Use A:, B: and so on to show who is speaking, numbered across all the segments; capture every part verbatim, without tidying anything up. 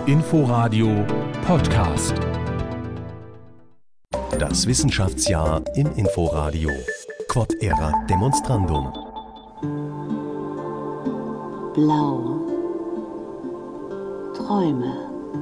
A: Inforadio Podcast.
B: Das Wissenschaftsjahr im Inforadio. Quod erat demonstrandum.
C: Blau. Träume.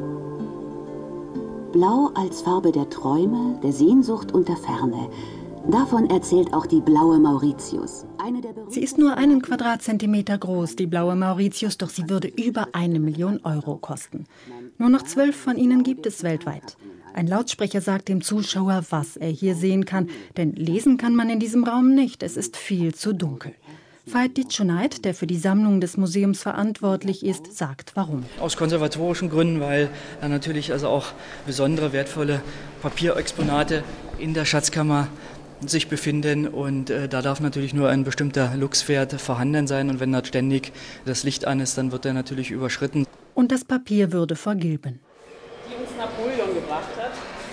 C: Blau als Farbe der Träume, der Sehnsucht und der Ferne. Davon erzählt auch die blaue Mauritius. Eine der
D: Sie ist nur einen Quadratzentimeter groß, die blaue Mauritius, doch sie würde über eine Million Euro kosten. Nur noch zwölf von ihnen gibt es weltweit. Ein Lautsprecher sagt dem Zuschauer, was er hier sehen kann, denn lesen kann man in diesem Raum nicht, es ist viel zu dunkel. Veit Ditschoneit, der für die Sammlung des Museums verantwortlich ist, sagt warum.
E: Aus konservatorischen Gründen, weil da natürlich also auch besondere wertvolle Papierexponate in der Schatzkammer sich befinden und äh, da darf natürlich nur ein bestimmter Luxwert vorhanden sein und wenn da ständig das Licht an ist, dann wird er natürlich überschritten.
D: Und das Papier würde vergilben.
F: Die uns Napoleon gebracht hat.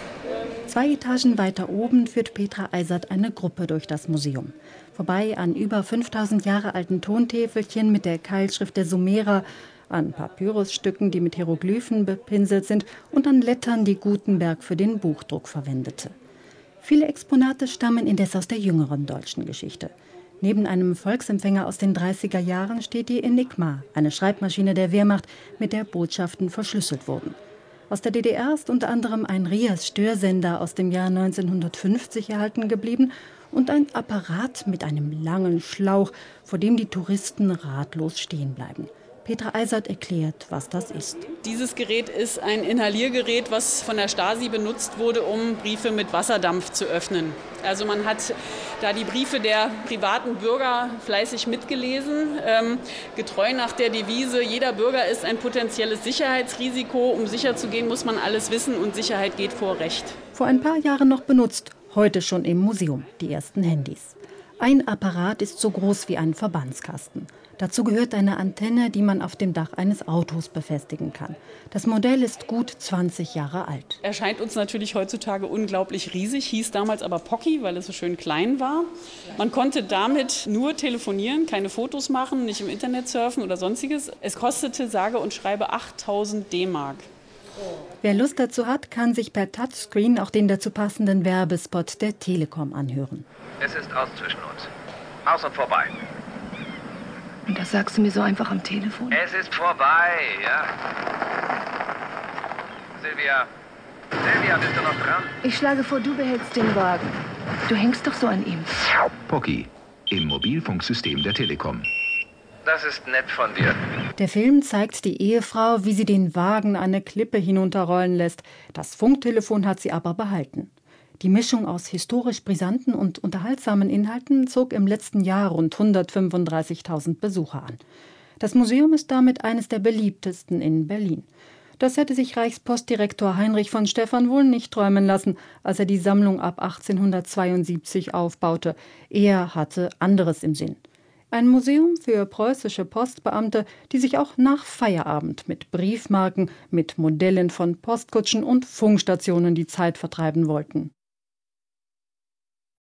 D: Zwei Etagen weiter oben führt Petra Eisert eine Gruppe durch das Museum. Vorbei an über fünftausend Jahre alten Tontäfelchen mit der Keilschrift der Sumerer, an Papyrusstücken, die mit Hieroglyphen bepinselt sind und an Lettern, die Gutenberg für den Buchdruck verwendete. Viele Exponate stammen indes aus der jüngeren deutschen Geschichte. Neben einem Volksempfänger aus den dreißiger Jahren steht die Enigma, eine Schreibmaschine der Wehrmacht, mit der Botschaften verschlüsselt wurden. Aus der D D R ist unter anderem ein Rias-Störsender aus dem Jahr neunzehnhundertfünfzig erhalten geblieben und ein Apparat mit einem langen Schlauch, vor dem die Touristen ratlos stehen bleiben. Petra Eisert erklärt, was das ist.
F: Dieses Gerät ist ein Inhaliergerät, was von der Stasi benutzt wurde, um Briefe mit Wasserdampf zu öffnen. Also man hat da die Briefe der privaten Bürger fleißig mitgelesen, ähm, getreu nach der Devise, jeder Bürger ist ein potenzielles Sicherheitsrisiko. Um sicher zu gehen, muss man alles wissen und Sicherheit geht vor Recht.
D: Vor ein paar Jahren noch benutzt, heute schon im Museum, die ersten Handys. Ein Apparat ist so groß wie ein Verbandskasten. Dazu gehört eine Antenne, die man auf dem Dach eines Autos befestigen kann. Das Modell ist gut zwanzig Jahre alt.
F: Erscheint uns natürlich heutzutage unglaublich riesig, hieß damals aber Pocky, weil es so schön klein war. Man konnte damit nur telefonieren, keine Fotos machen, nicht im Internet surfen oder sonstiges. Es kostete sage und schreibe achttausend D-Mark.
D: Wer Lust dazu hat, kann sich per Touchscreen auch den dazu passenden Werbespot der Telekom anhören.
G: Es ist aus zwischen uns. Aus und vorbei.
H: Und das sagst du mir so einfach am Telefon?
G: Es ist vorbei, ja. Silvia, Silvia, bist du noch dran?
H: Ich schlage vor, du behältst den Wagen. Du hängst doch so an ihm.
I: Pocky, im Mobilfunksystem der Telekom.
G: Das ist nett von dir.
D: Der Film zeigt die Ehefrau, wie sie den Wagen eine Klippe hinunterrollen lässt. Das Funktelefon hat sie aber behalten. Die Mischung aus historisch brisanten und unterhaltsamen Inhalten zog im letzten Jahr rund hundertfünfunddreißigtausend Besucher an. Das Museum ist damit eines der beliebtesten in Berlin. Das hätte sich Reichspostdirektor Heinrich von Stephan wohl nicht träumen lassen, als er die Sammlung ab achtzehnhundertzweiundsiebzig aufbaute. Er hatte anderes im Sinn. Ein Museum für preußische Postbeamte, die sich auch nach Feierabend mit Briefmarken, mit Modellen von Postkutschen und Funkstationen die Zeit vertreiben wollten.